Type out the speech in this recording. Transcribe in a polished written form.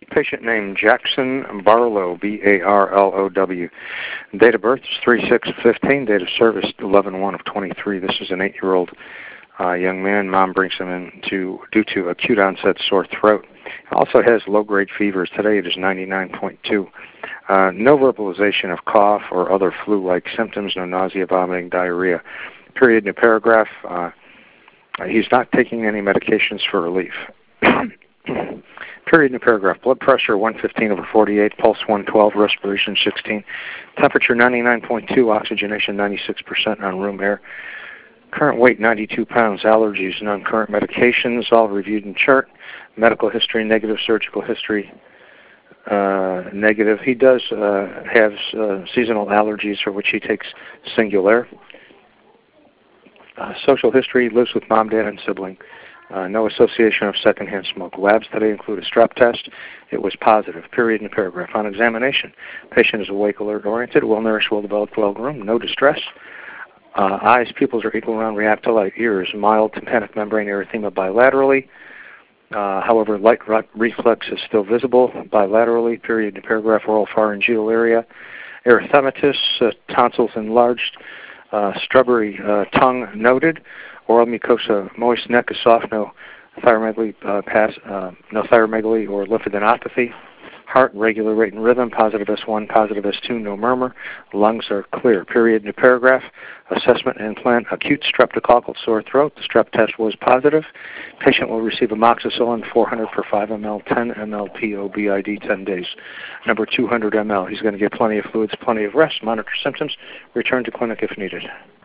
Patient name Jackson Barlow, B-A-R-L-O-W. Date of birth is 3/6/15. Date of service 11/1 of 23. This is an 8-year-old young man. Mom brings him in due to acute onset sore throat. Also has low-grade fevers. Today it is 99.2. No verbalization of cough or other flu-like symptoms. No nausea, vomiting, diarrhea. Period in a paragraph. He's not taking any medications for relief. Period in a paragraph. Blood pressure 115/48, pulse 112, respiration 16, temperature 99.2, oxygenation 96% on room air. Current weight 92 pounds, allergies, none. Current medications, all reviewed in chart. Medical history, negative. Surgical history, negative. He does have seasonal allergies for which he takes Singulair. Social history, lives with mom, dad, and sibling. No association of secondhand smoke. Labs today include a strep test. It was positive. Period in a paragraph. On examination, patient is awake, alert, oriented, well-nourished, well-developed, well-groomed, no distress. Eyes, pupils are equal, round, react to light. Ears, mild tympanic membrane erythema bilaterally. However, light reflex is still visible bilaterally. Period in a paragraph. Oral pharyngeal area. Erythematous, tonsils enlarged. Strawberry tongue noted. Oral mucosa moist, neck is soft, no thyromegaly, no thyromegaly or lymphadenopathy. Heart, regular rate and rhythm, positive S1, positive S2, no murmur. Lungs are clear. Period in a paragraph. Assessment and plan, acute streptococcal sore throat. The strep test was positive. Patient will receive amoxicillin 400 per 5 ml, 10 ml POBID, 10 days. Number 200 ml. He's going to get plenty of fluids, plenty of rest, monitor symptoms, return to clinic if needed.